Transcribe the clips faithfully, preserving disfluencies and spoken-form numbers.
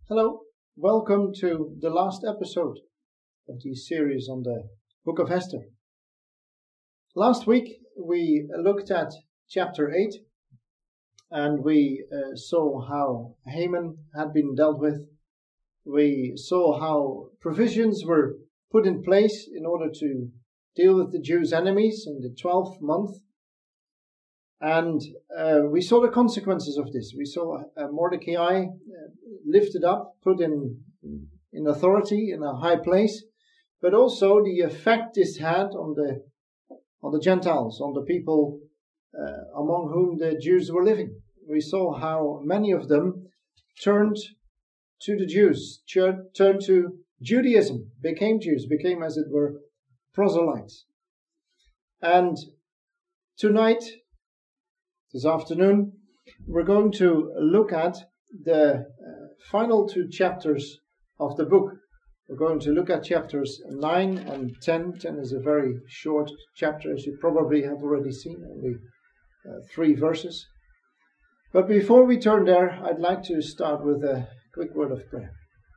Hello, welcome to the last episode of the series on the Book of Esther. Last week we looked at chapter eight and we uh, saw how Haman had been dealt with. We saw how provisions were put in place in order to deal with the Jews' enemies in the twelfth month. And uh, we saw the consequences of this. We saw uh, Mordecai uh, lifted up, put in, in authority in a high place, but also the effect this had on the on the Gentiles, on the people uh, among whom the Jews were living. We saw how many of them turned to the Jews, turned to Judaism, became Jews, became, as it were, proselytes. And tonight, this afternoon, we're going to look at the uh, final two chapters of the book. We're going to look at chapters nine and ten. ten is a very short chapter, as you probably have already seen, only uh, three verses. But before we turn there, I'd like to start with a quick word of prayer.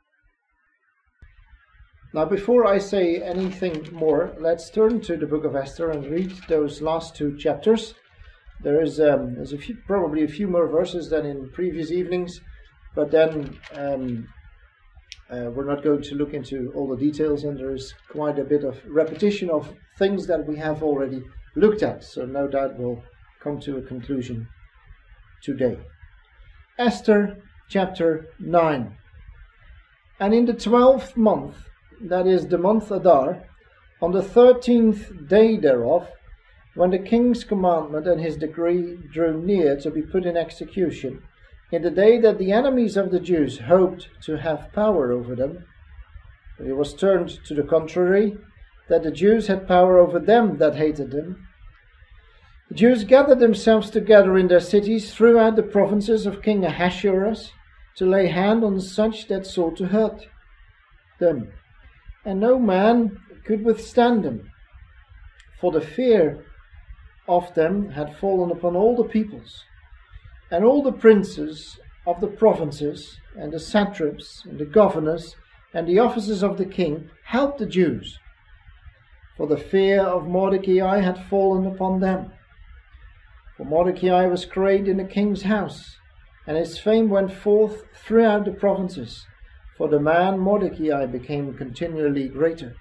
Now, before I say anything more, let's turn to the book of Esther and read those last two chapters. There is um, there's a few, probably a few more verses than in previous evenings, but then um, uh, we're not going to look into all the details, and there is quite a bit of repetition of things that we have already looked at, so no doubt we'll come to a conclusion today. Esther chapter nine. And in the twelfth month, that is the month Adar, on the thirteenth day thereof, when the king's commandment and his decree drew near to be put in execution, in the day that the enemies of the Jews hoped to have power over them, but it was turned to the contrary, that the Jews had power over them that hated them, the Jews gathered themselves together in their cities throughout the provinces of King Ahasuerus to lay hand on such that sought to hurt them, and no man could withstand them, for the fear of them had fallen upon all the peoples, and all the princes of the provinces, and the satraps, and the governors, and the officers of the king helped the Jews, for the fear of Mordecai had fallen upon them. For Mordecai was great in the king's house, and his fame went forth throughout the provinces, for the man Mordecai became continually greater.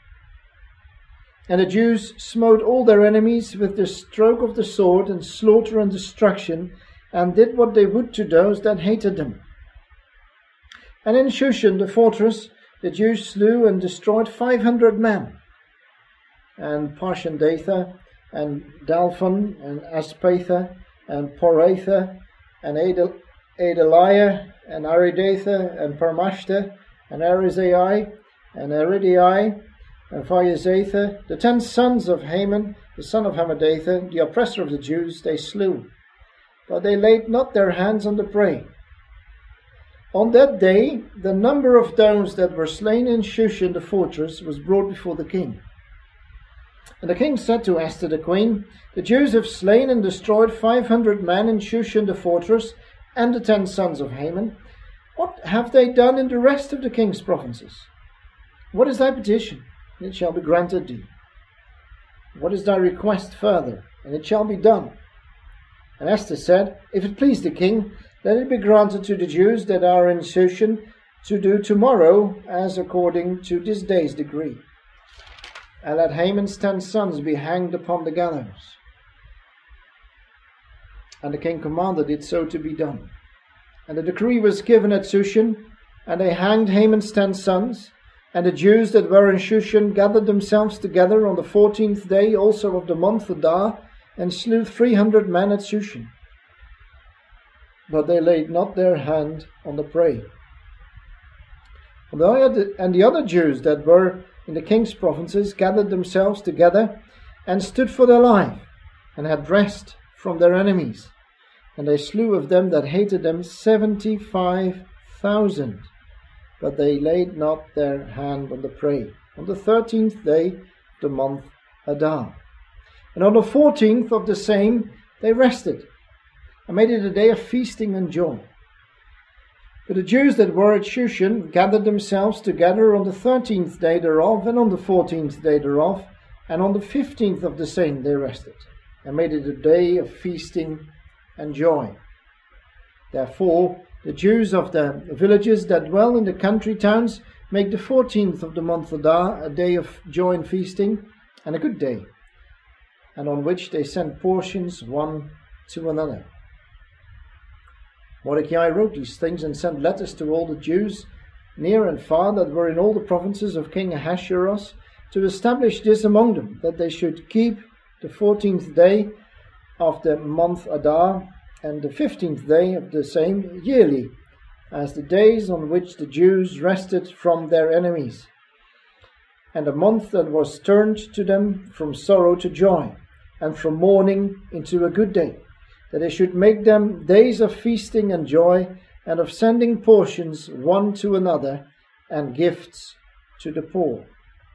And the Jews smote all their enemies with the stroke of the sword, and slaughter and destruction, and did what they would to those that hated them. And in Shushan the fortress the Jews slew and destroyed five hundred men. And Parshandatha, and Dalphon, and Aspatha, and Poratha, and Adel- Adaliah, and Aridatha, and Parmashtha, and Arizai, and Aridai, and Vaizatha, the ten sons of Haman, the son of Hammedatha, the oppressor of the Jews, they slew. But they laid not their hands on the prey. On that day, the number of those that were slain in Shushan the fortress was brought before the king. And the king said to Esther the queen, the Jews have slain and destroyed five hundred men in Shushan the fortress, and the ten sons of Haman. What have they done in the rest of the king's provinces? What is thy petition? And it shall be granted thee. What is thy request further? And it shall be done. And Esther said, if it please the king, let it be granted to the Jews that are in Shushan to do tomorrow as according to this day's decree. And let Haman's ten sons be hanged upon the gallows. And the king commanded it so to be done. And the decree was given at Shushan, and they hanged Haman's ten sons. And the Jews that were in Shushan gathered themselves together on the fourteenth day also of the month Adar, and slew three hundred men at Shushan. But they laid not their hand on the prey. And the other Jews that were in the king's provinces gathered themselves together, and stood for their life, and had rest from their enemies. And they slew of them that hated them seventy-five thousand. But they laid not their hand on the prey, on the thirteenth day of the month Adar. And on the fourteenth of the same they rested, and made it a day of feasting and joy. But the Jews that were at Shushan gathered themselves together on the thirteenth day thereof, and on the fourteenth day thereof, and on the fifteenth of the same they rested, and made it a day of feasting and joy. Therefore the Jews of the villages that dwell in the country towns make the fourteenth of the month Adar a day of joy and feasting, and a good day, and on which they send portions one to another. Mordecai wrote these things and sent letters to all the Jews, near and far, that were in all the provinces of King Ahasuerus, to establish this among them, that they should keep the fourteenth day of the month Adar, and the fifteenth day of the same yearly, as the days on which the Jews rested from their enemies, and a month that was turned to them from sorrow to joy, and from mourning into a good day, that they should make them days of feasting and joy, and of sending portions one to another, and gifts to the poor.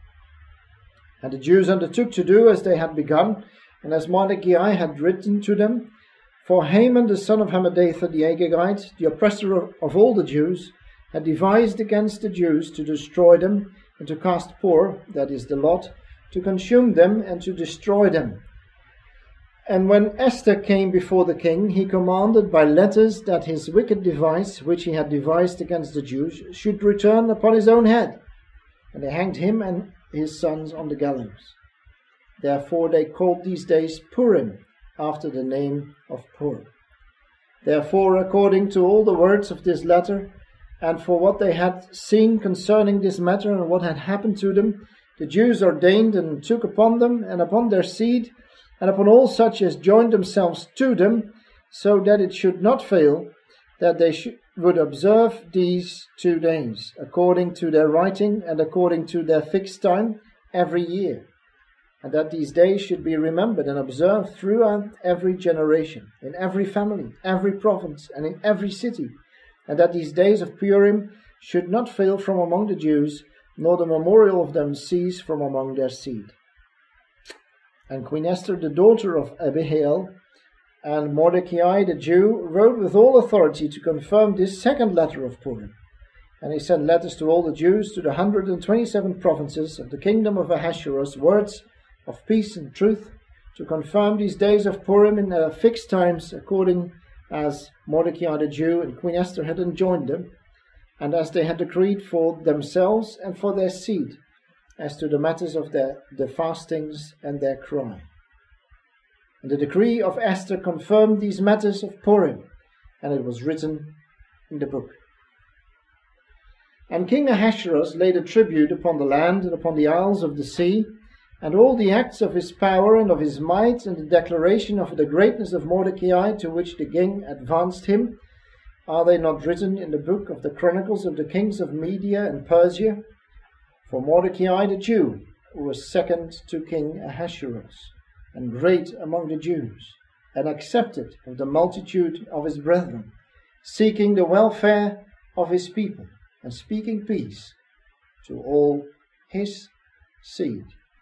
And the Jews undertook to do as they had begun, and as Mordecai had written to them. For Haman the son of Hammedatha the Agagite, the oppressor of all the Jews, had devised against the Jews to destroy them, and to cast pur, that is the lot, to consume them and to destroy them. And when Esther came before the king, he commanded by letters that his wicked device, which he had devised against the Jews, should return upon his own head. And they hanged him and his sons on the gallows. Therefore they called these days Purim, after the name of Pur. Therefore, according to all the words of this letter, and for what they had seen concerning this matter and what had happened to them, the Jews ordained and took upon them and upon their seed, and upon all such as joined themselves to them, so that it should not fail, that they should, would observe these two days, according to their writing and according to their fixed time, every year. And that these days should be remembered and observed throughout every generation, in every family, every province, and in every city. And that these days of Purim should not fail from among the Jews, nor the memorial of them cease from among their seed. And Queen Esther, the daughter of Abihail, and Mordecai the Jew, wrote with all authority to confirm this second letter of Purim. And he sent letters to all the Jews, to the hundred and twenty-seven provinces of the kingdom of Ahasuerus, words of peace and truth, to confirm these days of Purim in their fixed times, according as Mordecai the Jew and Queen Esther had enjoined them, and as they had decreed for themselves and for their seed, as to the matters of their, their fastings and their cry. And the decree of Esther confirmed these matters of Purim, and it was written in the book. And King Ahasuerus laid a tribute upon the land and upon the isles of the sea, and all the acts of his power and of his might, and the declaration of the greatness of Mordecai, to which the king advanced him, are they not written in the book of the chronicles of the kings of Media and Persia? For Mordecai the Jew was second to King Ahasuerus, and great among the Jews, and accepted of the multitude of his brethren, seeking the welfare of his people, and speaking peace to all his seed.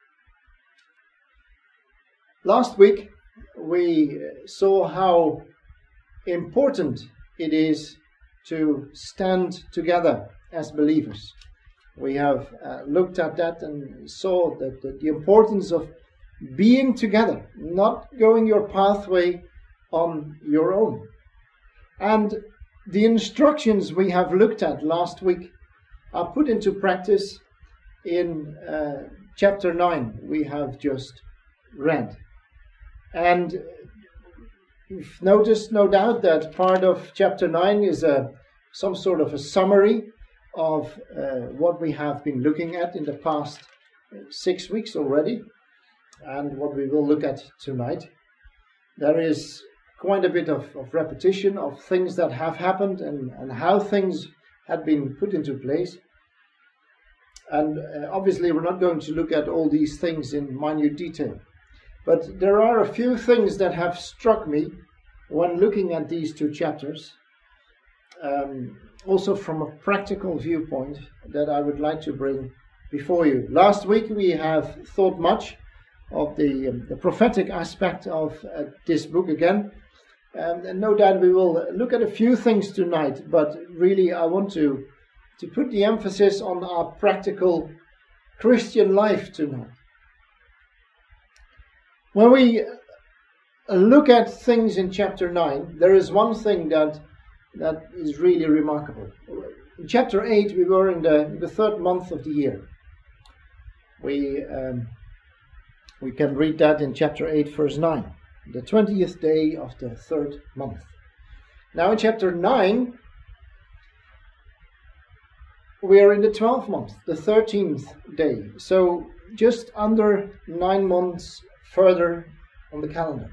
Last week we saw how important it is to stand together as believers. We have uh, looked at that and saw that the, the importance of being together, not going your pathway on your own. And the instructions we have looked at last week are put into practice in uh, chapter nine we have just read. And you've noticed, no doubt, that part of chapter nine is a, some sort of a summary of uh, what we have been looking at in the past six weeks already, and what we will look at tonight. There is quite a bit of, of repetition of things that have happened and, and how things had been put into place. And uh, obviously we're not going to look at all these things in minute detail. But there are a few things that have struck me when looking at these two chapters, um, also from a practical viewpoint, that I would like to bring before you. Last week we have thought much of the, um, the prophetic aspect of uh, this book again, um, and no doubt we will look at a few things tonight, but really I want to, to put the emphasis on our practical Christian life tonight. When we look at things in chapter nine, there is one thing that that is really remarkable. In chapter eight, we were in the, the third month of the year. We um, we can read that in chapter eight, verse nine. The twentieth day of the third month. Now in chapter nine, we are in the twelfth month, the thirteenth day. So just under nine months further on the calendar.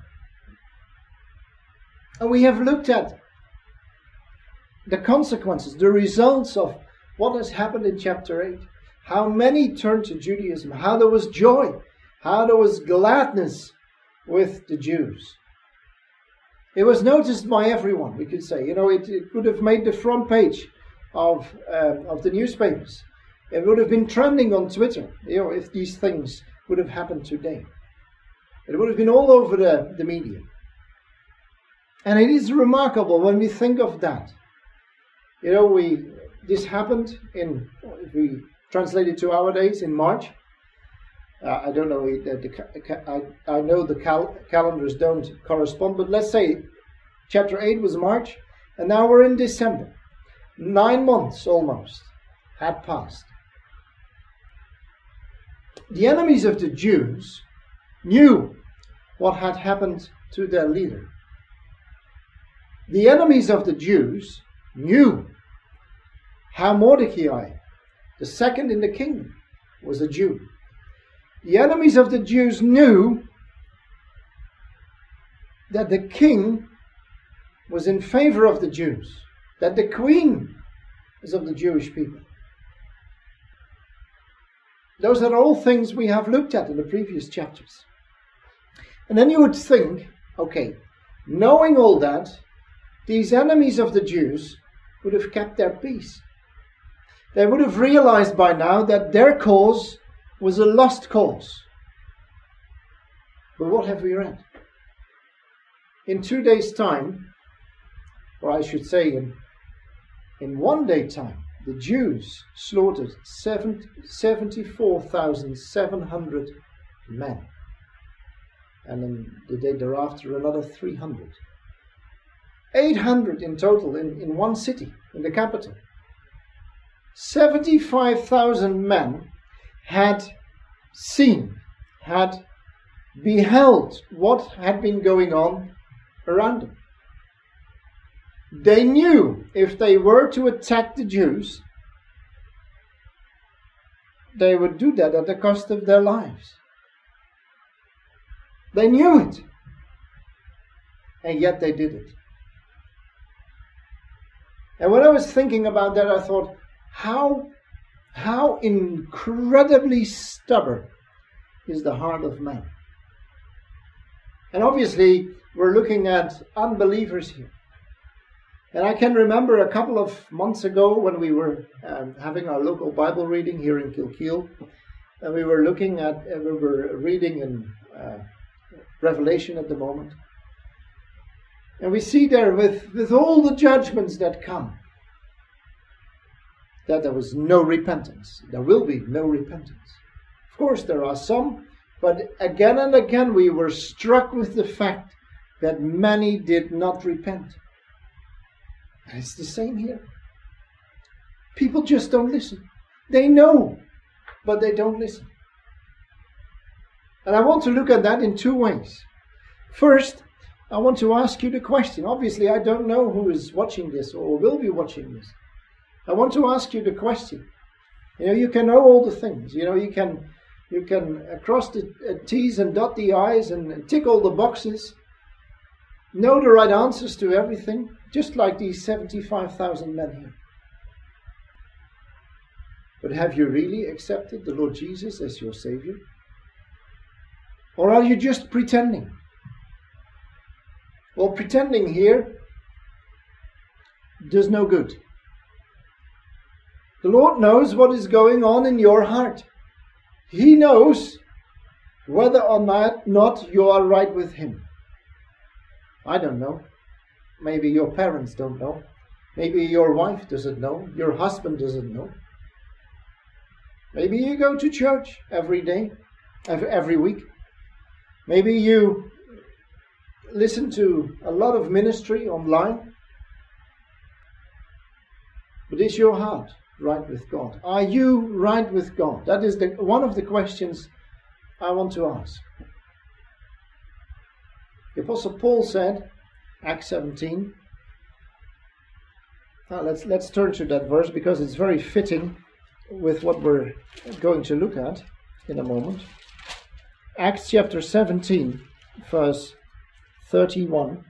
And we have looked at the consequences, the results of what has happened in chapter eight. How many turned to Judaism, how there was joy, how there was gladness with the Jews. It was noticed by everyone, we could say. You know, it, it could have made the front page of um, of the newspapers. It would have been trending on Twitter, you know, if these things would have happened today. It would have been all over the, the media. And it is remarkable when we think of that. You know, we this happened in, if we translate it to our days, in March. Uh, I don't know, the, the, I, I know the cal- calendars don't correspond, but let's say chapter eight was March, and now we're in December. Nine months almost had passed. The enemies of the Jews knew what had happened to their leader. The enemies of the Jews knew how Mordecai, the second in the kingdom, was a Jew. The enemies of the Jews knew that the king was in favor of the Jews, that the queen is of the Jewish people. Those are all things we have looked at in the previous chapters. And then you would think, okay, knowing all that, these enemies of the Jews would have kept their peace. They would have realized by now that their cause was a lost cause. But what have we read? In two days' time, or I should say in, in one day time, the Jews slaughtered seventy-four thousand seven hundred men. And in the day thereafter, another three hundred. eight hundred in total in, in one city, in the capital. seventy-five thousand men had seen, had beheld what had been going on around them. They knew if they were to attack the Jews, they would do that at the cost of their lives. They knew it. And yet they did it. And when I was thinking about that, I thought, how, how incredibly stubborn is the heart of man. And obviously, we're looking at unbelievers here. And I can remember a couple of months ago when we were um, having our local Bible reading here in Kilkeel, and we were looking at, uh, we were reading in uh, Revelation at the moment. And we see there with, with all the judgments that come, that there was no repentance. There will be no repentance. Of course there are some, but again and again we were struck with the fact that many did not repent. And it's the same here. People just don't listen. They know, but they don't listen. And I want to look at that in two ways. First, I want to ask you the question. Obviously, I don't know who is watching this or will be watching this. I want to ask you the question. You know, you can know all the things. You know, you can you can cross the uh, T's and dot the I's and tick all the boxes. Know the right answers to everything, just like these seventy-five thousand men here. But have you really accepted the Lord Jesus as your Savior? Or are you just pretending? Well, pretending here does no good. The Lord knows what is going on in your heart. He knows whether or not, not you are right with Him. I don't know. Maybe your parents don't know. Maybe your wife doesn't know, your husband doesn't know. Maybe you go to church every day, every week. Maybe you listen to a lot of ministry online. But is your heart right with God? Are you right with God? That is the, one of the questions I want to ask. The Apostle Paul said, Acts seventeen. Now let's let's turn to that verse because it's very fitting with what we're going to look at in a moment. Acts chapter seventeen, verse thirty-one.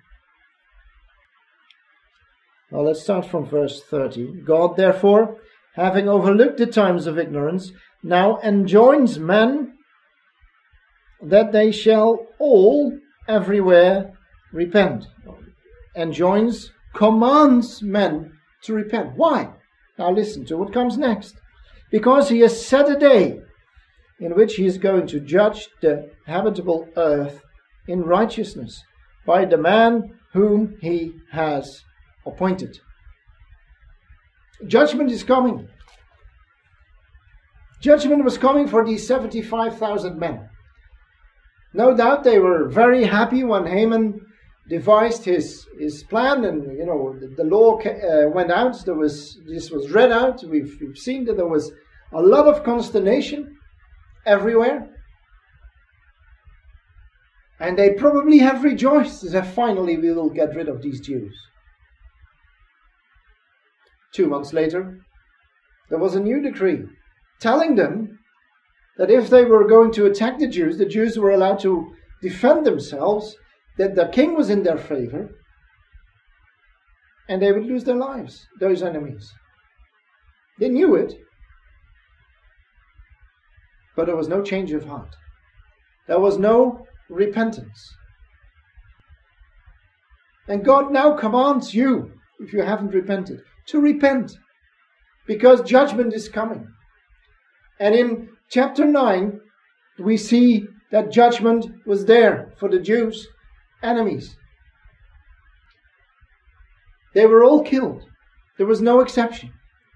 Now let's start from verse thirty. God, therefore, having overlooked the times of ignorance, now enjoins men that they shall all everywhere repent. Enjoins, commands men to repent. Why? Now listen to what comes next. Because he has set a day in which he is going to judge the habitable earth in righteousness by the man whom he has appointed. Judgment is coming. Judgment was coming for these seventy-five thousand men. No doubt they were very happy when Haman devised his, his plan, and you know the, the law uh, went out. There was this was read out. We've, we've seen that there was a lot of consternation everywhere, and they probably have rejoiced that finally we will get rid of these Jews. Two months later, there was a new decree telling them that if they were going to attack the Jews, the Jews were allowed to defend themselves, that the king was in their favor, and they would lose their lives, those enemies. They knew it, but there was no change of heart. There was no repentance. And God now commands you, if you haven't repented, to repent, because judgment is coming. And in chapter nine, we see that judgment was there for the Jews' enemies. They were all killed. There was no exception.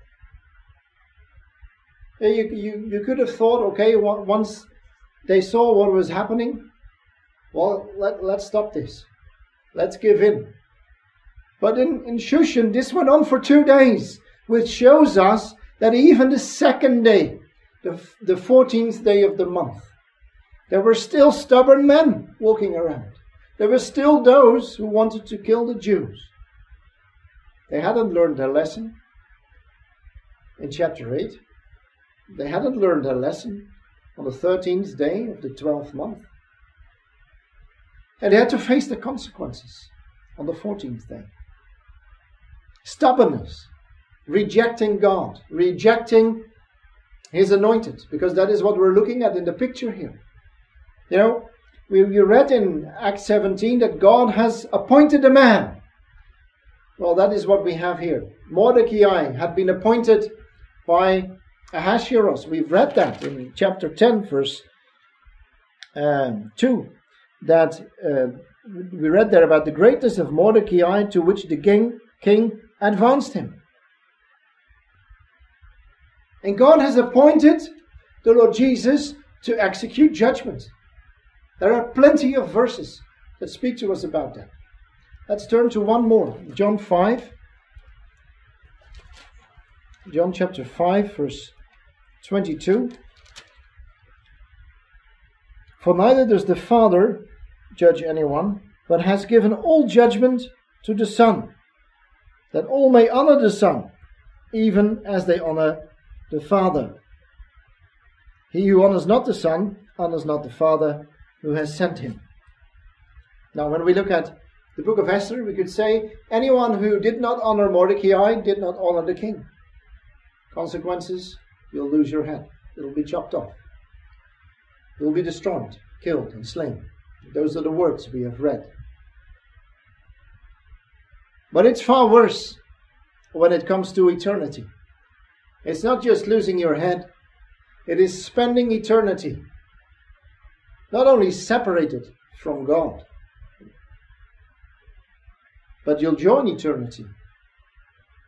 You, you, you could have thought, okay, once they saw what was happening, well, let, let's stop this. Let's give in. But in, in Shushan, this went on for two days, which shows us that even the second day, the, the fourteenth day of the month, there were still stubborn men walking around. There were still those who wanted to kill the Jews. They hadn't learned their lesson in chapter eight. They hadn't learned their lesson on the thirteenth day of the twelfth month. And they had to face the consequences on the fourteenth day. Stubbornness, rejecting God, rejecting His anointed, because that is what we're looking at in the picture here. You know, we, we read in Acts seventeen that God has appointed a man. Well, that is what we have here. Mordecai had been appointed by Ahasuerus. We've read that in chapter ten, verse um, two. That uh, we read there about the greatness of Mordecai, to which the king, king advanced him. And God has appointed the Lord Jesus to execute judgment. There are plenty of verses that speak to us about that. Let's turn to one more. John five. John chapter five, verse twenty-two. For neither does the Father judge anyone, but has given all judgment to the Son, that all may honor the Son, even as they honor the Father. He who honors not the Son, honors not the Father who has sent him. Now, when we look at the book of Esther, we could say anyone who did not honor Mordecai did not honor the king. Consequences, you'll lose your head. It'll be chopped off. You'll be destroyed, killed, and slain. Those are the words we have read. But it's far worse when it comes to eternity. It's not just losing your head. It is spending eternity not only separated from God, but you'll join eternity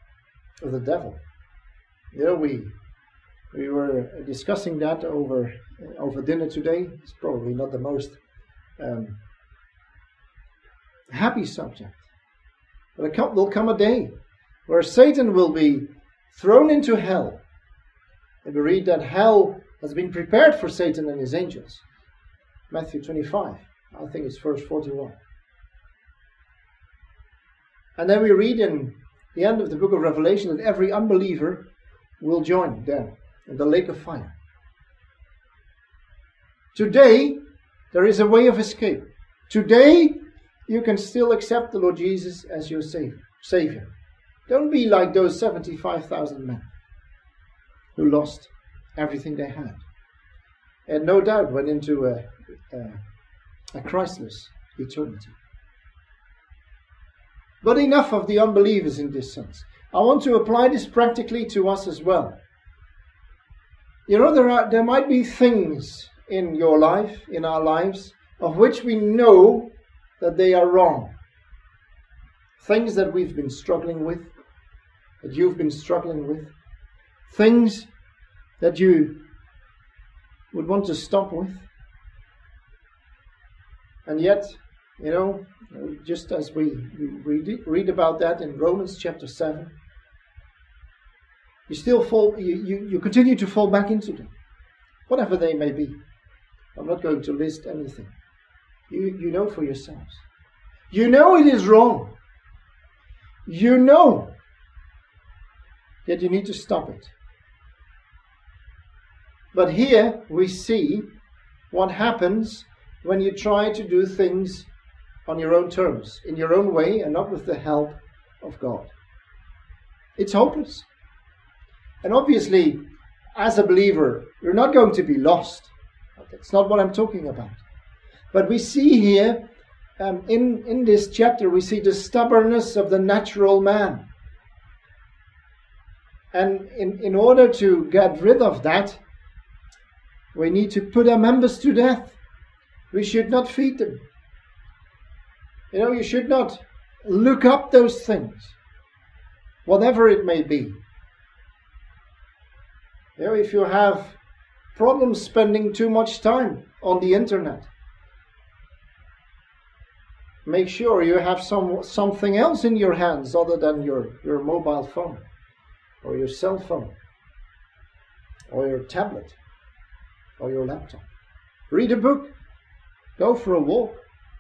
of the devil. You know, we we were discussing that over over dinner today. It's probably not the most um, happy subject, but there will come a day where Satan will be thrown into hell. And we read that hell has been prepared for Satan and his angels. Matthew twenty-five, I think it's verse forty-one. And then we read in the end of the book of Revelation that every unbeliever will join there in the lake of fire. Today, there is a way of escape. Today, you can still accept the Lord Jesus as your Savior. Don't be like those seventy-five thousand men who lost everything they had, and no doubt went into a, a, a Christless eternity. But enough of the unbelievers in this sense. I want to apply this practically to us as well. You know, there are there might be things in your life, in our lives, of which we know that they are wrong. Things that we've been struggling with, that you've been struggling with. Things that you would want to stop with. And yet, you know, just as we read, read about that in Romans chapter seven, you still fall, you, you, you continue to fall back into them, whatever they may be. I'm not going to list anything. You, you know for yourselves. You know it is wrong. You know that you need to stop it. But here we see what happens when you try to do things on your own terms, in your own way, and not with the help of God. It's hopeless. And obviously, as a believer, you're not going to be lost. That's not what I'm talking about. But we see here, um, in, in this chapter, we see the stubbornness of the natural man. And in, in order to get rid of that, we need to put our members to death. We should not feed them. You know, you should not look up those things, whatever it may be. You know, if you have problems spending too much time on the internet, make sure you have some something else in your hands other than your, your mobile phone, or your cell phone, or your tablet, or your laptop. Read a book. Go for a walk.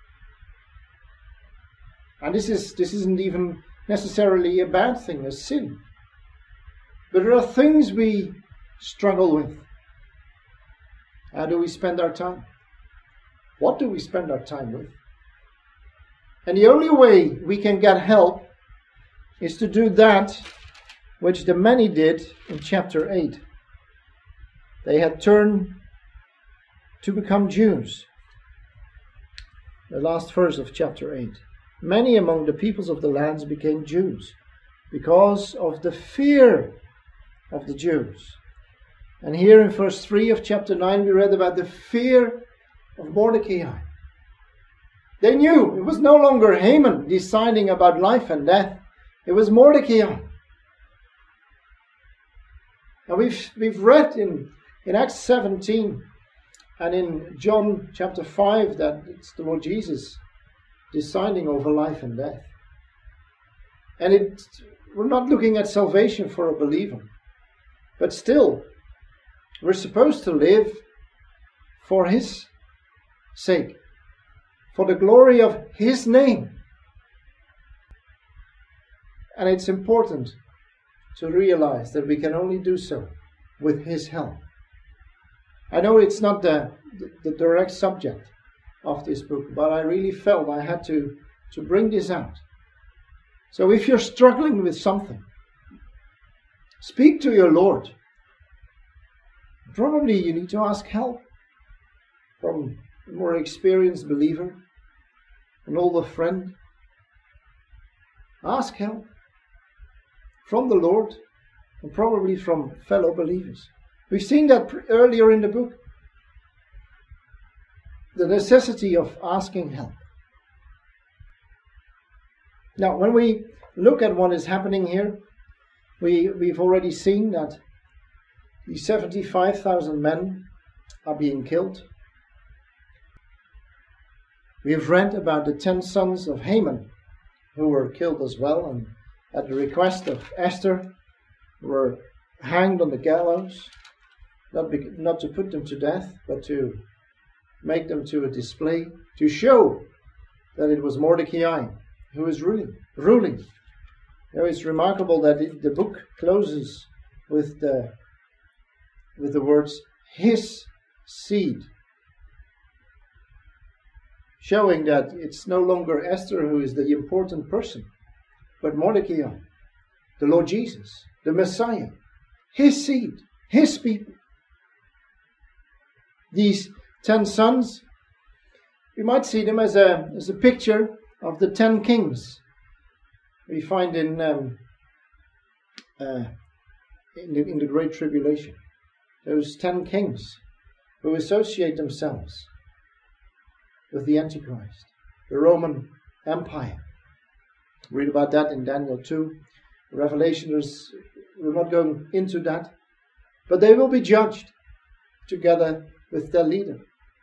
And this is this isn't even necessarily a bad thing, a sin. But there are things we struggle with. How do we spend our time? What do we spend our time with? And the only way we can get help is to do that which the many did in chapter eight. They had turned to become Jews. The last verse of chapter eight. Many among the peoples of the lands became Jews because of the fear of the Jews. And here in verse three of chapter nine we read about the fear of Mordecai. They knew it was no longer Haman deciding about life and death. It was Mordecai. And we've, we've read in, in Acts seventeen and in John chapter five that it's the Lord Jesus deciding over life and death. And it, we're not looking at salvation for a believer. But still, we're supposed to live for His sake, for the glory of His name. And it's important to realize that we can only do so with His help. I know it's not the, the, the direct subject of this book, but I really felt I had to, to bring this out. So if you're struggling with something, speak to your Lord. Probably you need to ask help from a more experienced believer, an older friend. Ask help from the Lord and probably from fellow believers. We've seen that earlier in the book. The necessity of asking help. Now, when we look at what is happening here, We, we've already seen that the seventy-five thousand men are being killed. We've read about the ten sons of Haman who were killed as well, and at the request of Esther were hanged on the gallows, not, be, not to put them to death, but to make them to a display, to show that it was Mordecai who was ruling. ruling. You know, it's remarkable that it, the book closes with the with the words, his seed, showing that it's no longer Esther who is the important person, but Mordecai, the Lord Jesus, the Messiah, his seed, his people. These ten sons, we might see them as a as a picture of the ten kings we find in um, uh, in, the, in the Great Tribulation. Those ten kings who associate themselves with the Antichrist, the Roman Empire. Read about that in Daniel two. Revelation, is, we're not going into that. But they will be judged together with their leader.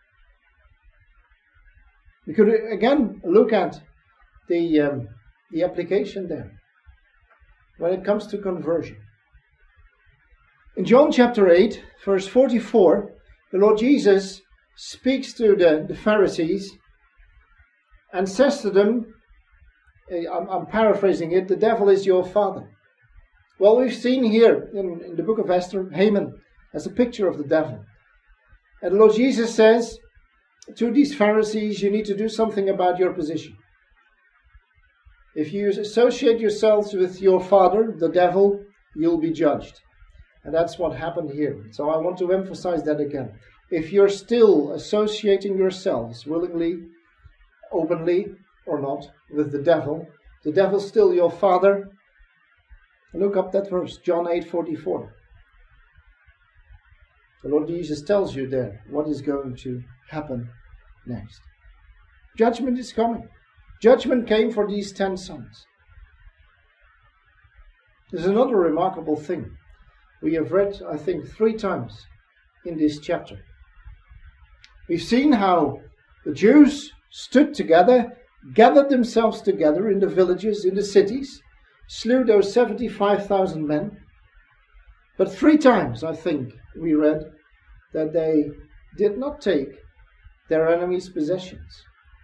We could again look at the, um, the application there when it comes to conversion. In John chapter eight, verse forty-four, the Lord Jesus speaks to the, the Pharisees and says to them, I'm, I'm paraphrasing it, the devil is your father. Well, we've seen here in, in the book of Esther, Haman as a picture of the devil. And the Lord Jesus says to these Pharisees, you need to do something about your position. If you associate yourselves with your father, the devil, you'll be judged. And that's what happened here. So I want to emphasize that again. If you're still associating yourselves willingly, openly, or not, with the devil, the devil's still your father. Look up that verse, John eight forty-four. The Lord Jesus tells you there what is going to happen next. Judgment is coming. Judgment came for these ten sons. There's another remarkable thing we have read, I think, three times in this chapter. We've seen how the Jews stood together, gathered themselves together in the villages, in the cities, slew those seventy-five thousand men. But three times, I think, we read that they did not take their enemies' possessions.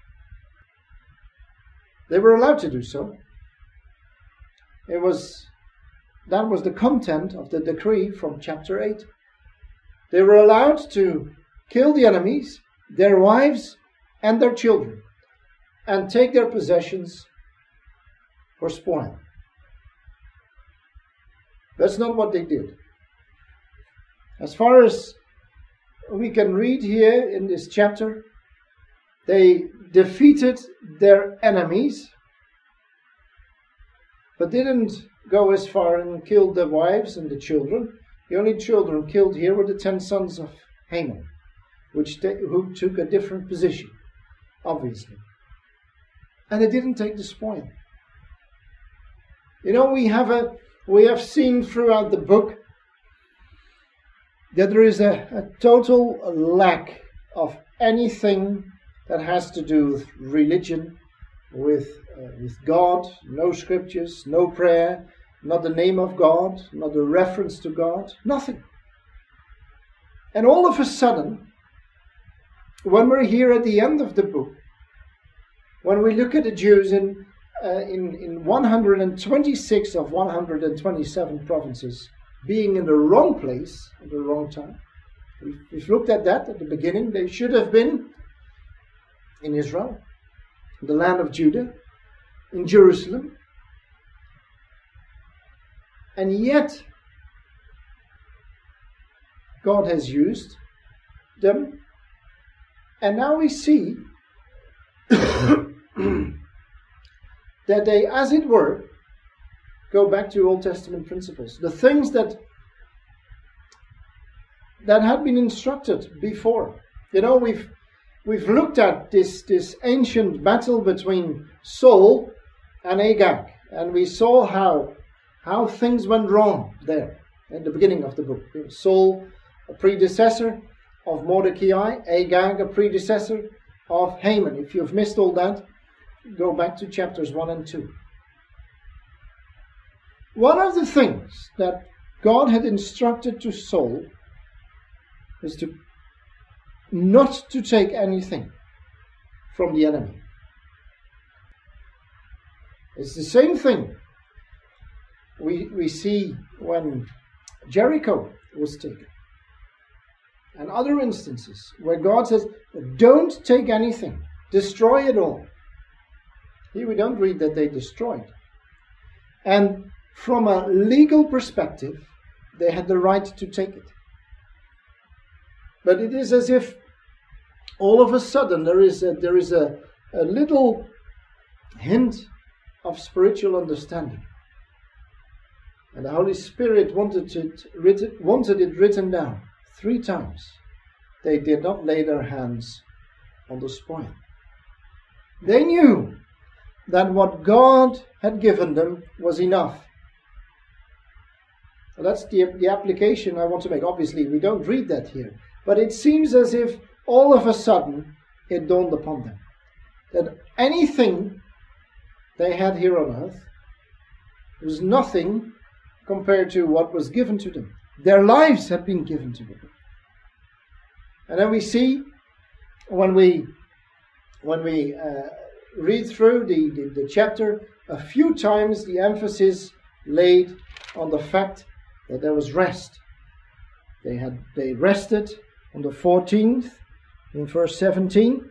They were allowed to do so. It was, that was the content of the decree from chapter eight. They were allowed to kill the enemies, their wives, and their children, and take their possessions for spoil. That's not what they did. As far as we can read here in this chapter, they defeated their enemies, but didn't go as far and kill the wives and the children. The only children killed here were the ten sons of Haman, which they, who took a different position, obviously. And they didn't take the spoil. You know, we have a we have seen throughout the book that there is a, a total lack of anything that has to do with religion, with uh, with God. No scriptures, no prayer, not the name of God, not a reference to God, nothing. And all of a sudden, when we're here at the end of the book, when we look at the Jews in uh, in, in one hundred twenty-six of one hundred twenty-seven provinces being in the wrong place at the wrong time, we've, we've looked at that at the beginning. They should have been in Israel, the land of Judah, in Jerusalem. And yet, God has used them. And now we see that they, as it were, go back to Old Testament principles. The things that that had been instructed before. You know, we've we've looked at this, this ancient battle between Saul and Agag. And we saw how how things went wrong there at the beginning of the book. Saul, a predecessor of Mordecai, Agag, a predecessor of Haman. If you've missed all that, go back to chapters one and two. One of the things that God had instructed to Saul is to not to take anything from the enemy. It's the same thing we, we see when Jericho was taken. And other instances where God says, don't take anything, destroy it all. Here we don't read that they destroyed. And from a legal perspective, they had the right to take it. But it is as if all of a sudden there is a, there is a, a little hint of spiritual understanding. And the Holy Spirit wanted it written, wanted it written down three times. They did not lay their hands on the spoil. They knew that what God had given them was enough. Well, that's the, the application I want to make. Obviously, we don't read that here. But it seems as if all of a sudden it dawned upon them that anything they had here on earth was nothing compared to what was given to them. Their lives had been given to them. And then we see when we when we uh, read through the, the, the chapter, a few times the emphasis laid on the fact that there was rest. They had they rested on the fourteenth in verse seventeen.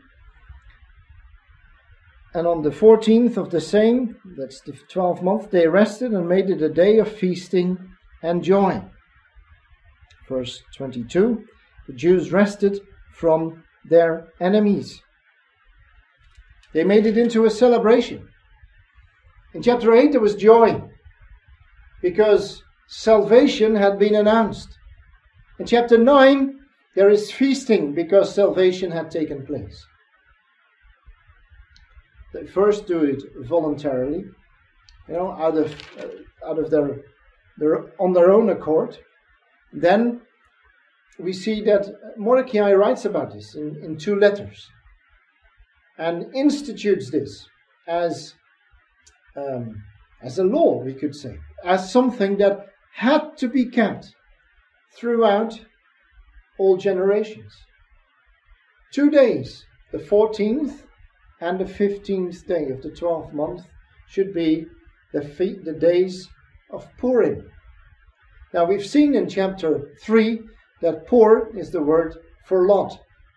And on the fourteenth of the same, that's the twelfth month, they rested and made it a day of feasting and joy. Verse twenty-two, the Jews rested from their enemies. They made it into a celebration. In chapter eight there was joy because salvation had been announced. In chapter nine there is feasting because salvation had taken place. They first do it voluntarily, you know, out of uh, out of their their on their own accord. Then we see that Mordecai writes about this in, in two letters and institutes this as um, as a law, we could say, as something that had to be kept throughout all generations. Two days, the fourteenth and the fifteenth day of the twelfth month, should be the, fe- the days of Purim. Now we've seen in chapter three that Pur is the word for lot.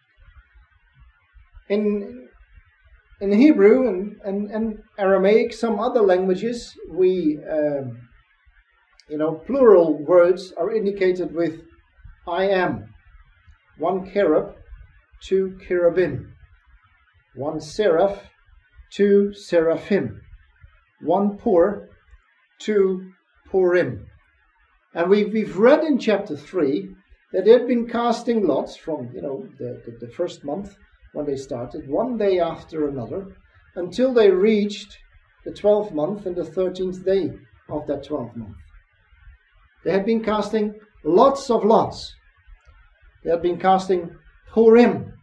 In, in Hebrew and, and, and Aramaic, some other languages, we, um, you know, plural words are indicated with I am. One cherub, two cherubim. One seraph, two seraphim. One Pur, two Purim. And we've, we've read in chapter three that they had been casting lots from, you know, the, the, the first month when they started, one day after another, until they reached the twelfth month and the thirteenth day of that twelfth month. They had been casting lots of lots. They had been casting Purim.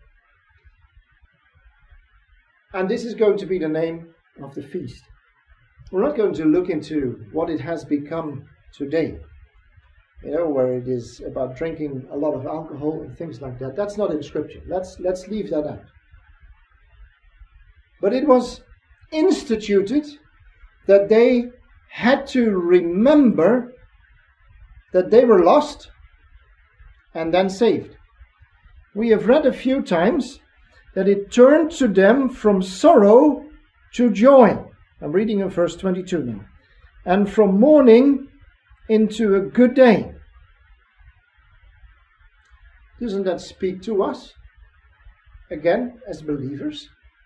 And this is going to be the name of the feast. We're not going to look into what it has become today, you know, where it is about drinking a lot of alcohol and things like that. That's not in Scripture. Let's, let's leave that out. But it was instituted that they had to remember that they were lost and then saved. We have read a few times that it turned to them from sorrow to joy. I'm reading in verse twenty-two now. And from mourning into a good day. Doesn't that speak to us? Again, as believers?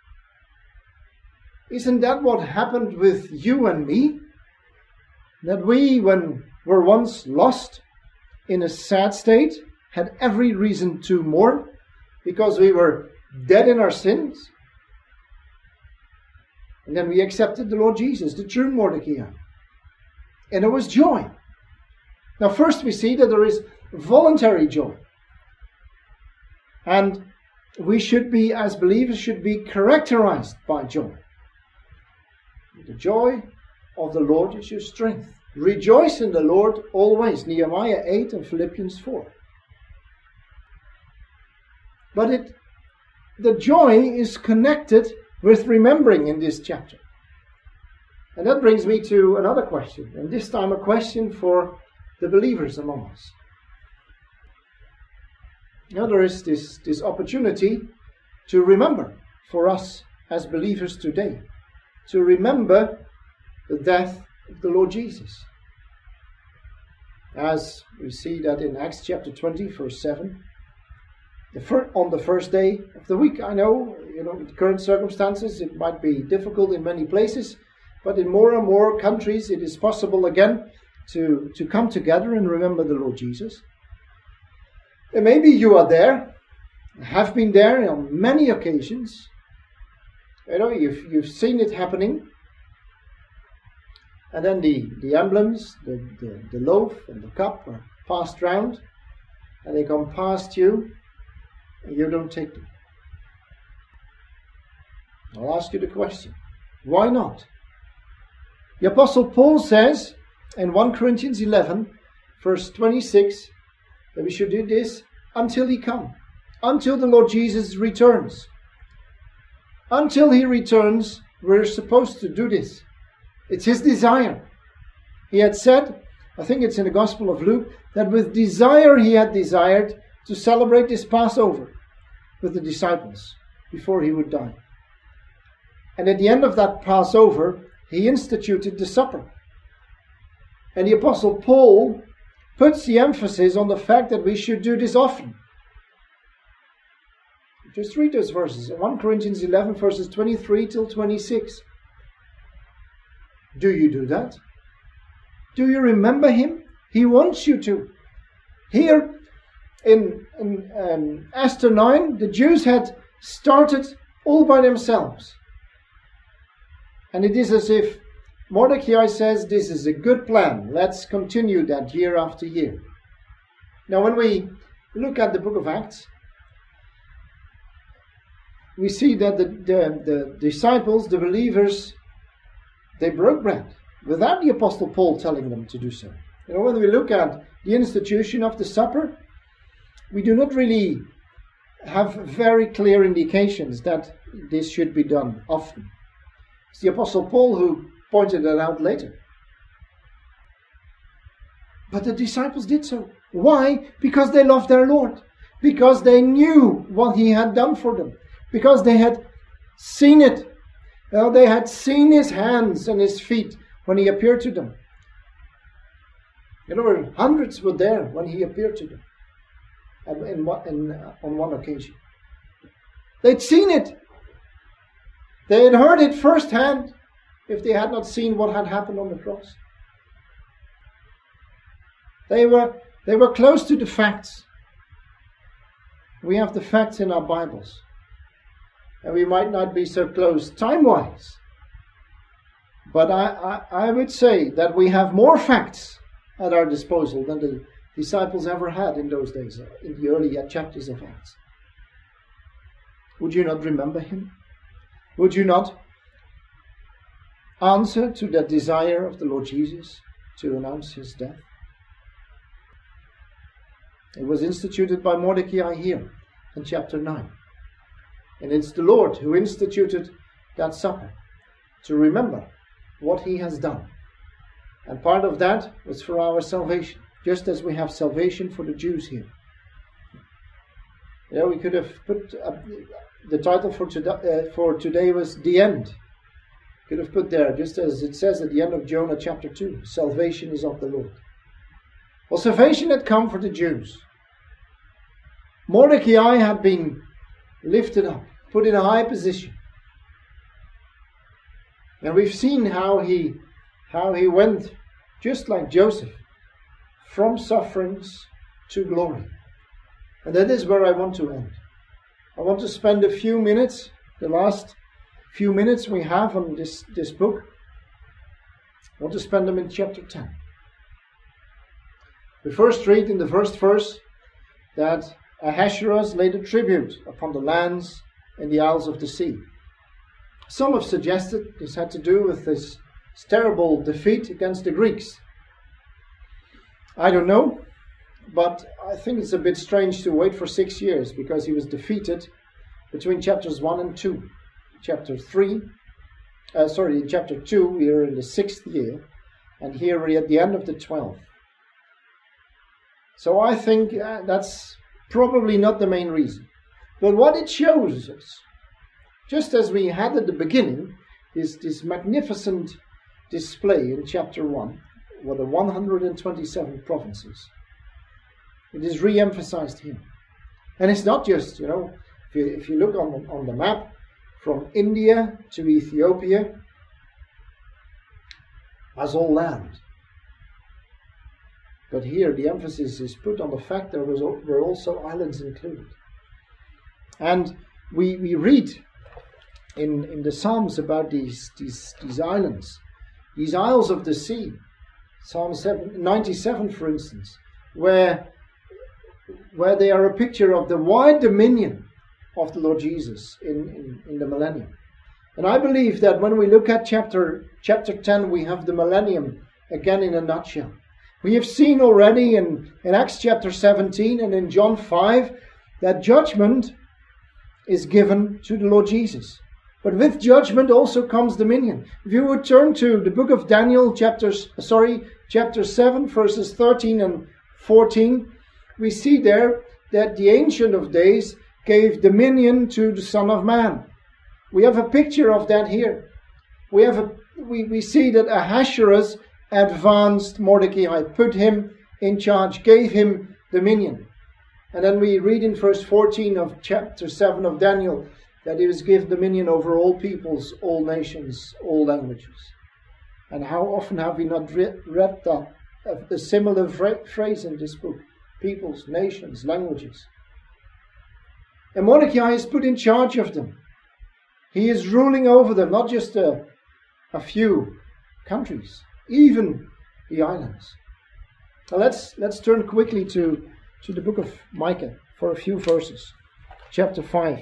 Isn't that what happened with you and me? That we, when were once lost in a sad state, had every reason to mourn because we were dead in our sins. And then we accepted the Lord Jesus, the true Mordecai. And there was joy. Now first we see that there is voluntary joy. And we should be, as believers, should be characterized by joy. The joy of the Lord is your strength. Rejoice in the Lord always. Nehemiah eight and Philippians four. But it, the joy is connected with remembering in this chapter. And that brings me to another question. And this time a question for the believers among us. Now there is this, this opportunity to remember for us as believers today. To remember the death of the Lord Jesus. As we see that in Acts chapter twenty, verse seven. The fir- on the first day of the week. I know, you know, with current circumstances, it might be difficult in many places. But in more and more countries, it is possible again to, to come together and remember the Lord Jesus. And maybe you are there, have been there on many occasions. You know, you've, you've seen it happening. And then the, the emblems, the, the, the loaf and the cup are passed round. And they come past you, and you don't take them. I'll ask you the question, why not? The Apostle Paul says in First Corinthians eleven, verse twenty-six, that we should do this until he come, until the Lord Jesus returns. Until he returns, we're supposed to do this. It's his desire. He had said, I think it's in the Gospel of Luke, that with desire he had desired to celebrate this Passover with the disciples before he would die. And at the end of that Passover, he instituted the supper. And the Apostle Paul puts the emphasis on the fact that we should do this often. Just read those verses. First Corinthians eleven, verses twenty-three till twenty-six. Do you do that? Do you remember him? He wants you to. Here in, in um, Esther nine, the Jews had started all by themselves. And it is as if Mordecai says, this is a good plan. Let's continue that year after year. Now when we look at the book of Acts, we see that the, the, the disciples, the believers, they broke bread without the Apostle Paul telling them to do so. You know, when we look at the institution of the supper, we do not really have very clear indications that this should be done often. It's the Apostle Paul who pointed that out later. But the disciples did so. Why? Because they loved their Lord. Because they knew what he had done for them. Because they had seen it. You know, they had seen his hands and his feet when he appeared to them. You know, hundreds were there when he appeared to them. In, in, in, uh, on one occasion. They'd seen it. They had heard it firsthand if they had not seen what had happened on the cross. They were, they were close to the facts. We have the facts in our Bibles. And we might not be so close time-wise. But I, I, I would say that we have more facts at our disposal than the disciples ever had in those days, in the early chapters of Acts. Would you not remember him? Would you not answer to that desire of the Lord Jesus to announce his death? It was instituted by Mordecai here in chapter nine. And it's the Lord who instituted that supper to remember what he has done. And part of that was for our salvation, just as we have salvation for the Jews here. Yeah, we could have put uh, the title for today, uh, for today was The End. Could have put there, just as it says at the end of Jonah chapter two, salvation is of the Lord. Well, salvation had come for the Jews. Mordecai had been lifted up, put in a high position. And we've seen how he, how he went, just like Joseph, from sufferings to glory. And that is where I want to end. I want to spend a few minutes, the last few minutes we have on this, this book. I want to spend them in chapter ten. We first read in the first verse that Ahasuerus laid a tribute upon the lands in the Isles of the Sea. Some have suggested this had to do with this terrible defeat against the Greeks. I don't know, but I think it's a bit strange to wait for six years because he was defeated between chapters one and two. Chapter three, uh, sorry, in chapter two we are in the sixth year, and here we're at the end of the twelfth. So I think uh, that's probably not the main reason. But what it shows us, just as we had at the beginning, is this magnificent display in chapter one, with the one hundred twenty-seven provinces. It is re-emphasized here. And it's not just, you know, if you, if you look on the, on the map, from India to Ethiopia, that's all land. But here the emphasis is put on the fact there was, were also islands included. And we, we read in, in the Psalms about these, these, these islands, these isles of the sea. Psalm ninety-seven, for instance, where, where they are a picture of the wide dominion of the Lord Jesus in, in, in the millennium. And I believe that when we look at chapter, chapter ten, we have the millennium again in a nutshell. We have seen already in, in Acts chapter seventeen and in John five that judgment is given to the Lord Jesus. But with judgment also comes dominion. If you would turn to the book of Daniel, chapters, sorry, chapter seven, verses thirteen and fourteen, we see there that the Ancient of Days gave dominion to the Son of Man. We have a picture of that here. We have a, we, we see that Ahasuerus advanced Mordecai, put him in charge, gave him dominion. And then we read in verse fourteen of chapter seven of Daniel that he was given dominion over all peoples, all nations, all languages. And how often have we not read, read that, a similar phrase in this book? Peoples, nations, languages. And Mordecai is put in charge of them. He is ruling over them, not just a, a few countries, even the islands. Now let's let's turn quickly to, to the book of Micah for a few verses. Chapter five.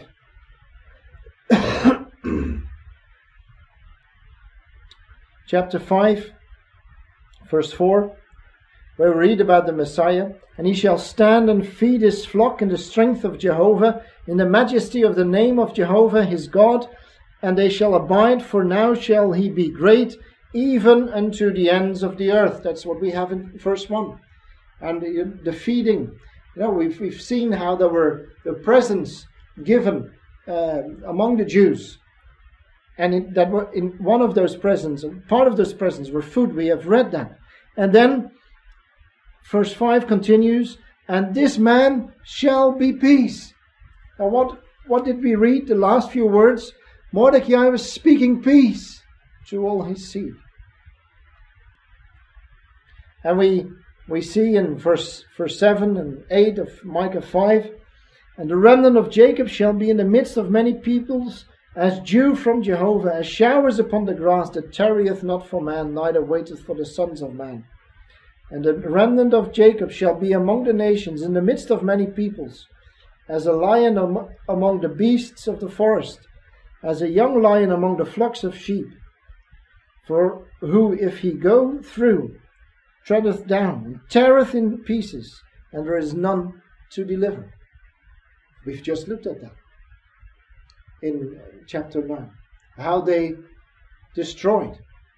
Chapter five, verse four, where we read about the Messiah. And he shall stand and feed his flock in the strength of Jehovah, in the majesty of the name of Jehovah his God, and they shall abide, for now shall he be great, even unto the ends of the earth. That's what we have in verse one. And the, the feeding, you know, we've, we've seen how there were the presents given uh, among the Jews. And in, that were in one of those presents, part of those presents were food. We have read that. And then verse five continues, and this man shall be peace. Now what, what did we read? The last few words. Mordecai was speaking peace to all his seed. And we we see in verse, verse seven and eight of Micah five, and the remnant of Jacob shall be in the midst of many peoples, as dew from Jehovah, as showers upon the grass, that tarrieth not for man, neither waiteth for the sons of man. And the remnant of Jacob shall be among the nations, in the midst of many peoples, as a lion am- among the beasts of the forest, as a young lion among the flocks of sheep. For who, if he go through, treadeth down, teareth in pieces, and there is none to deliver. We've just looked at that in chapter nine. How they destroyed,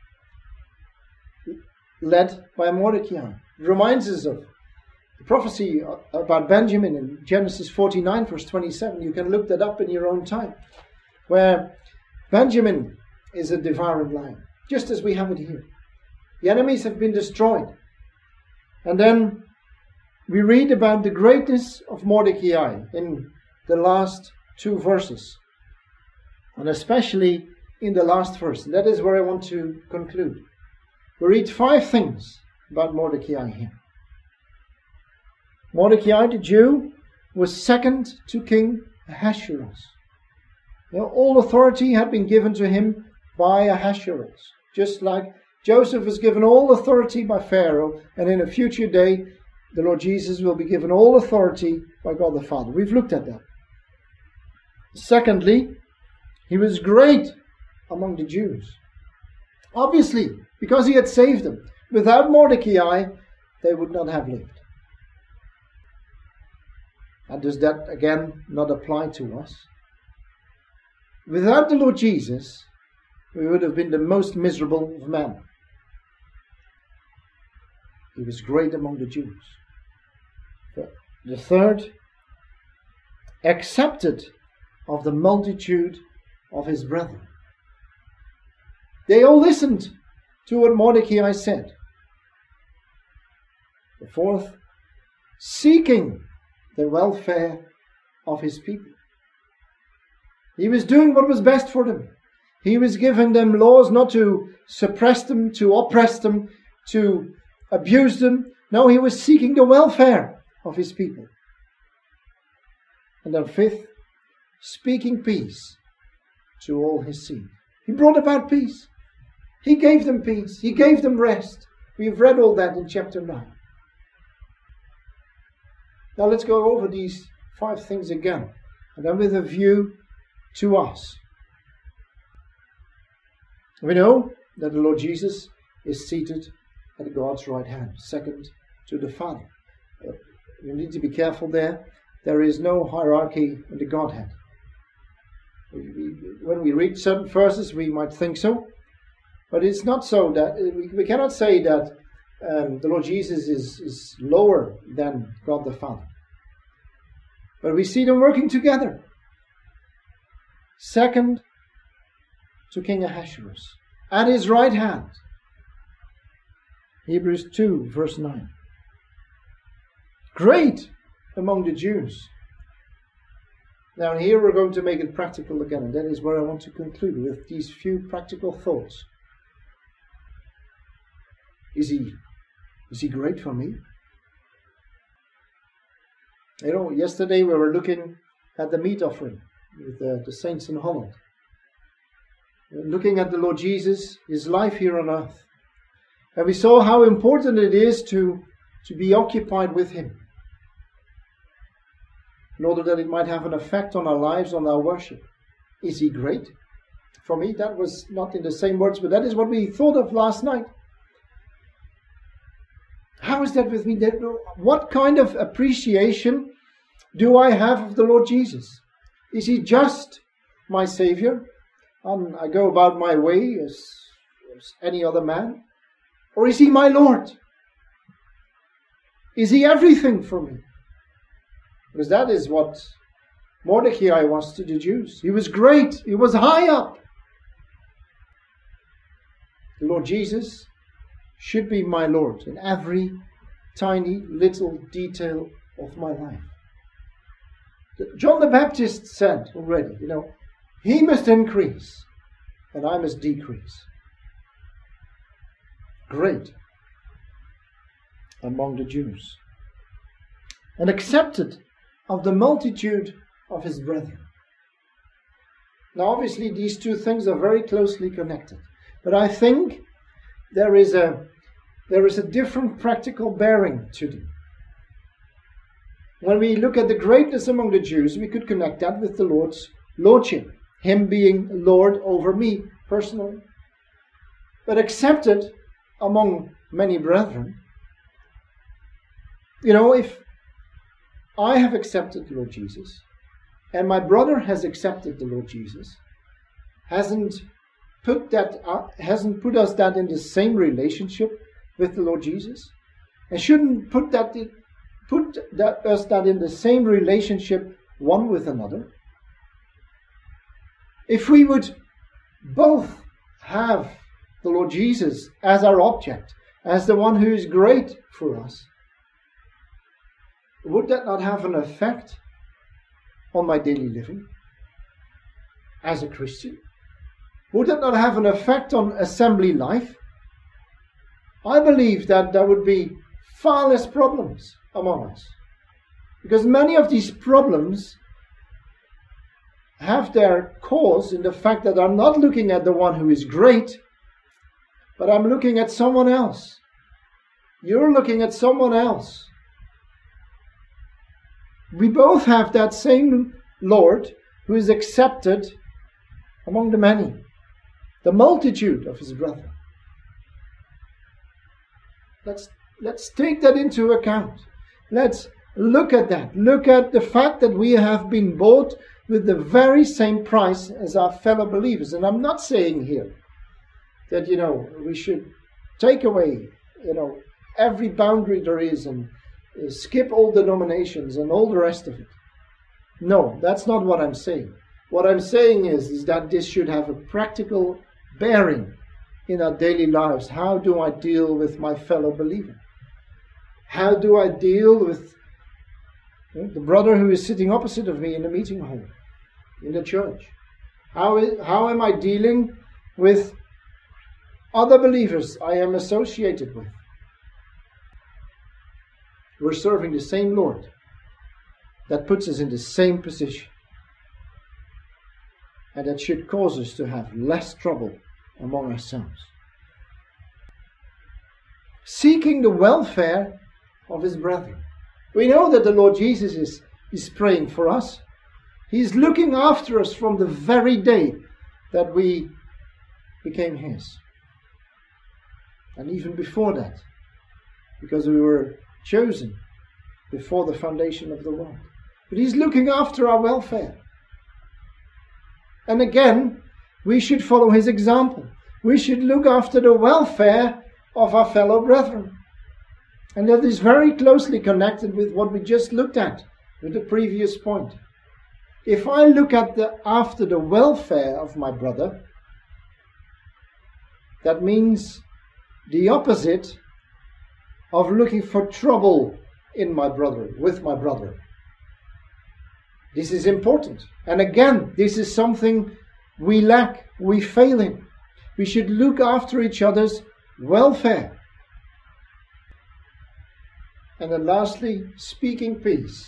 led by Mordecai. It reminds us of the prophecy about Benjamin in Genesis forty-nine, verse twenty-seven. You can look that up in your own time, where Benjamin is a devouring lion, just as we have it here. The enemies have been destroyed. And then we read about the greatness of Mordecai in the last two verses, and especially in the last verse. That is where I want to conclude. We read five things about Mordecai here. Mordecai, the Jew, was second to King Ahasuerus. You know, all authority had been given to him by Ahasuerus, just like Joseph was given all authority by Pharaoh, and in a future day the Lord Jesus will be given all authority by God the Father. We've looked at that. Secondly, he was great among the Jews. Obviously, because he had saved them. Without Mordecai, they would not have lived. And does that again not apply to us? Without the Lord Jesus, we would have been the most miserable of men. He was great among the Jews. The third, accepted of the multitude of his brethren. They all listened to what Mordecai said. The fourth, seeking the welfare of his people. He was doing what was best for them. He was giving them laws not to suppress them, to oppress them, to abuse them. No, he was seeking the welfare of his people. And then fifth, speaking peace to all his seed. He brought about peace. He gave them peace. He gave them rest. We've read all that in chapter nine. Now let's go over these five things again, and then with a view to us. We know that the Lord Jesus is seated at God's right hand, second to the Father. Uh, you need to be careful there. There is no hierarchy in the Godhead. We, we, when we read certain verses, we might think so, but it's not so. That we, we cannot say that um, the Lord Jesus is, is lower than God the Father. But we see them working together. Second to King Ahasuerus, at his right hand. Hebrews two, verse nine. Great among the Jews. Now here we're going to make it practical again, and that is where I want to conclude with these few practical thoughts. Is he, is he great for me? You know, yesterday we were looking at the meat offering with uh, the saints in Holland. Looking at the Lord Jesus, his life here on earth. And we saw how important it is to, to be occupied with him, in order that it might have an effect on our lives, on our worship. Is he great? For me, that was not in the same words, but that is what we thought of last night. How is that with me? What kind of appreciation do I have of the Lord Jesus? Is he just my Savior, and I go about my way as, as any other man? Or is he my Lord? Is he everything for me? Because that is what Mordecai was to the Jews. He was great. He was high up. The Lord Jesus should be my Lord in every tiny little detail of my life. John the Baptist said already, you know, he must increase and I must decrease. Great among the Jews, and accepted of the multitude of his brethren. Now obviously these two things are very closely connected, but I think there is a there is a different practical bearing to them. When we look at the greatness among the Jews, we could connect that with the Lord's lordship, him being Lord over me personally. But accepted among many brethren, you know, if I have accepted the Lord Jesus, and my brother has accepted the Lord Jesus, hasn't put that uh, hasn't put us that in the same relationship with the Lord Jesus, and shouldn't put that in, put that us that in the same relationship one with another. If we would both have the Lord Jesus as our object, as the one who is great for us, would that not have an effect on my daily living as a Christian? Would that not have an effect on assembly life? I believe that there would be far less problems among us, because many of these problems have their cause in the fact that I'm not looking at the one who is great, but I'm looking at someone else. You're looking at someone else We both have that same Lord who is accepted among the many, the multitude of his brethren. Let's, let's take that into account. Let's look at that. Look at the fact that we have been bought with the very same price as our fellow believers. And I'm not saying here that, you know, we should take away, you know, every boundary there is and uh, skip all denominations and all the rest of it. No, that's not what I'm saying. What I'm saying is, is that this should have a practical bearing in our daily lives. How do I deal with my fellow believer? How do I deal with the brother who is sitting opposite of me in the meeting hall, in the church? How, is, how am I dealing with other believers I am associated with? We're serving the same Lord. That puts us in the same position. And that should cause us to have less trouble among ourselves. Seeking the welfare of his brethren. We know that the Lord Jesus is, is praying for us. He's looking after us from the very day that we became his. And even before that, because we were chosen before the foundation of the world. But he's looking after our welfare. And again, we should follow his example. We should look after the welfare of our fellow brethren. And that is very closely connected with what we just looked at, with the previous point. If I look at the after the welfare of my brother, that means the opposite of looking for trouble in my brother, with my brother. This is important. And again, this is something we lack, we fail in. We should look after each other's welfare. And then lastly, speaking peace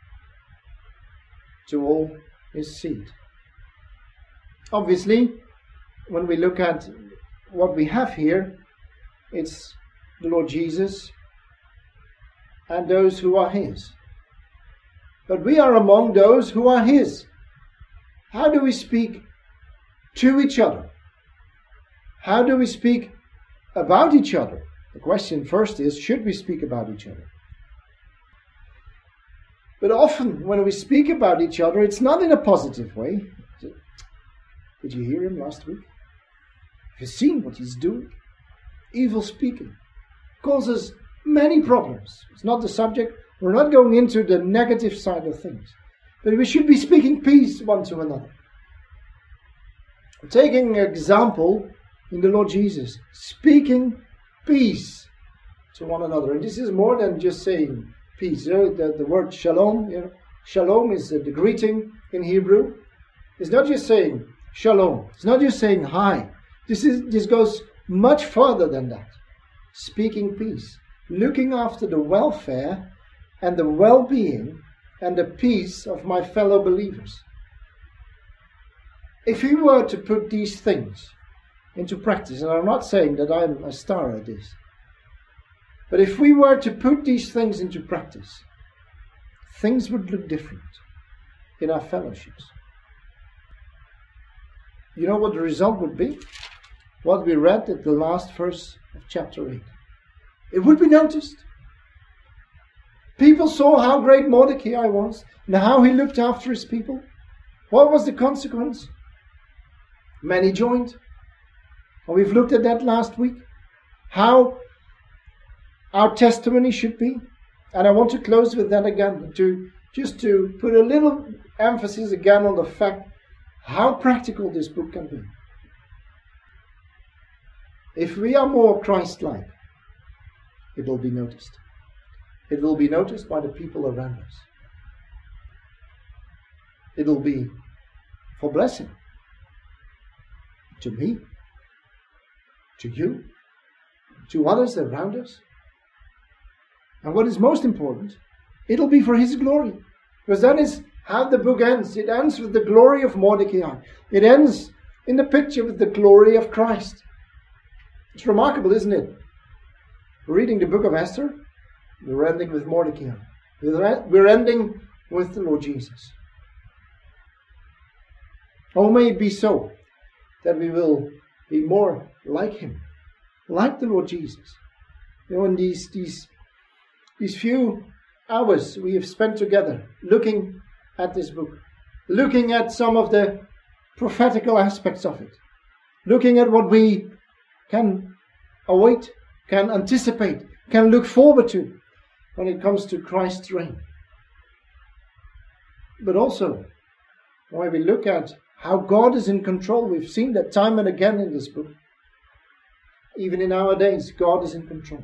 to all his seed. Obviously, when we look at what we have here, it's the Lord Jesus and those who are his. But we are among those who are his. How do we speak to each other? How do we speak about each other? The question first is, should we speak about each other? But often when we speak about each other, it's not in a positive way. Did you hear him last week? Have you seen what he's doing? Evil speaking causes many problems. It's not the subject. We're not going into the negative side of things. But we should be speaking peace one to another. Taking an example in the Lord Jesus, speaking peace to one another. And this is more than just saying peace. You know, the, the word shalom, you know, shalom is the, the greeting in Hebrew. It's not just saying shalom. It's not just saying hi. This is this goes much further than that. Speaking peace. Looking after the welfare and the well-being and the peace of my fellow believers. If we were to put these things into practice, and I'm not saying that I'm a star at this, but if we were to put these things into practice, things would look different in our fellowships. You know what the result would be? What we read at the last verse of chapter eight. It would be noticed. People saw how great Mordecai was and how he looked after his people. What was the consequence? Many joined. And we've looked at that last week. How our testimony should be. And I want to close with that again. To just to put a little emphasis again on the fact how practical this book can be. If we are more Christ-like, it will be noticed. It will be noticed by the people around us. It will be for blessing. To me, to you, to others around us. And what is most important, it'll be for his glory. Because that is how the book ends. It ends with the glory of Mordecai. It ends in the picture with the glory of Christ. It's remarkable, isn't it? We're reading the book of Esther. We're ending with Mordecai. We're ending with the Lord Jesus. Oh, may it be so that we will be more like Him, like the Lord Jesus. You know, in these, these, these few hours we have spent together looking at this book, looking at some of the prophetical aspects of it, looking at what we can await, can anticipate, can look forward to when it comes to Christ's reign. But also, when we look at how God is in control, we've seen that time and again in this book. Even in our days, God is in control.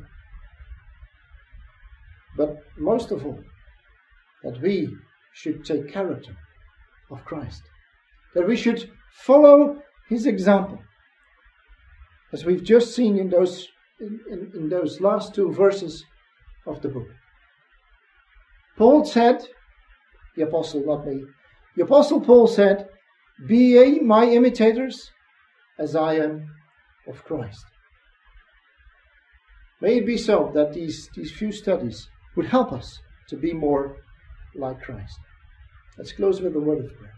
But most of all, that we should take character of Christ. That we should follow His example. As we've just seen in those, in, in, in those last two verses of the book. Paul said, the apostle, not me, the apostle Paul said, "Be ye my imitators, as I am of Christ." May it be so that these, these few studies would help us to be more like Christ. Let's close with a word of prayer.